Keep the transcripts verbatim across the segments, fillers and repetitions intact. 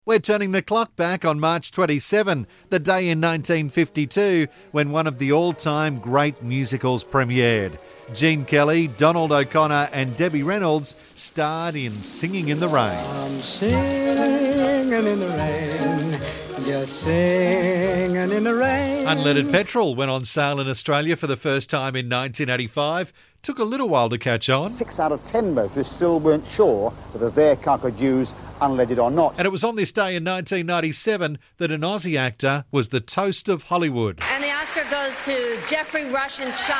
We're turning the clock back on March twenty-seventh, the day in nineteen fifty-two when one of the all-time great musicals premiered. Gene Kelly, Donald O'Connor and Debbie Reynolds starred in Singing in the Rain. I'm singing in the rain, just singing in the rain. Unleaded petrol went on sale in Australia for the first time in nineteen eighty-five. Took a little while to catch on. Six out of ten motorists still weren't sure whether their car could use unleaded or not. And it was on this day in nineteen ninety-seven that an Aussie actor was the toast of Hollywood. And the Oscar goes to Geoffrey Rush and Shine.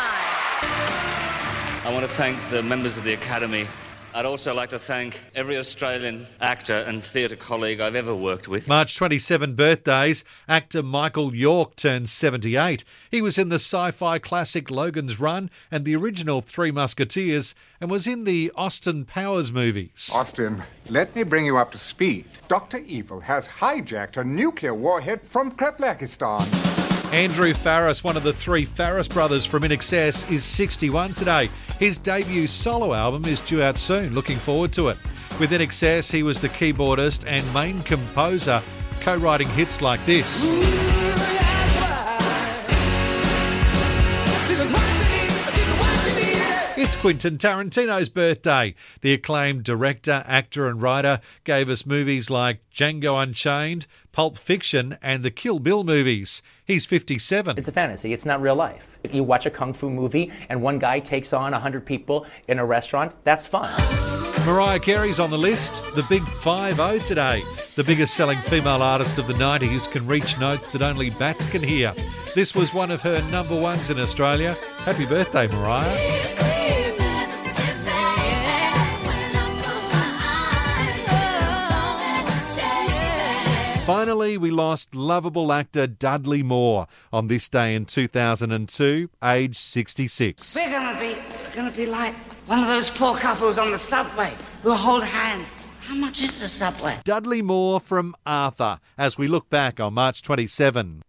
I want to thank the members of the Academy. I'd also like to thank every Australian actor and theatre colleague I've ever worked with. March twenty-seventh birthdays, actor Michael York turned seventy-eight. He was in the sci-fi classic Logan's Run and the original Three Musketeers and was in the Austin Powers movies. Austin, let me bring you up to speed. Doctor Evil has hijacked a nuclear warhead from Krepakistan. Andrew Farriss, one of the three Farriss brothers from I N X S, is sixty-one today. His debut solo album is due out soon. Looking forward to it. With I N X S, he was the keyboardist and main composer, co-writing hits like this. It's Quentin Tarantino's birthday. The acclaimed director, actor and writer gave us movies like Django Unchained, Pulp Fiction and the Kill Bill movies. He's fifty-seven. It's a fantasy. It's not real life. You watch a kung fu movie and one guy takes on one hundred people in a restaurant. That's fun. Mariah Carey's on the list. The big five oh today. The biggest selling female artist of the nineties can reach notes that only bats can hear. This was one of her number ones in Australia. Happy birthday, Mariah. Finally, we lost lovable actor Dudley Moore on this day in two thousand two, aged sixty-six. We're gonna be, gonna be like one of those poor couples on the subway who hold hands. How much is the subway? Dudley Moore from Arthur, as we look back on March twenty-seventh.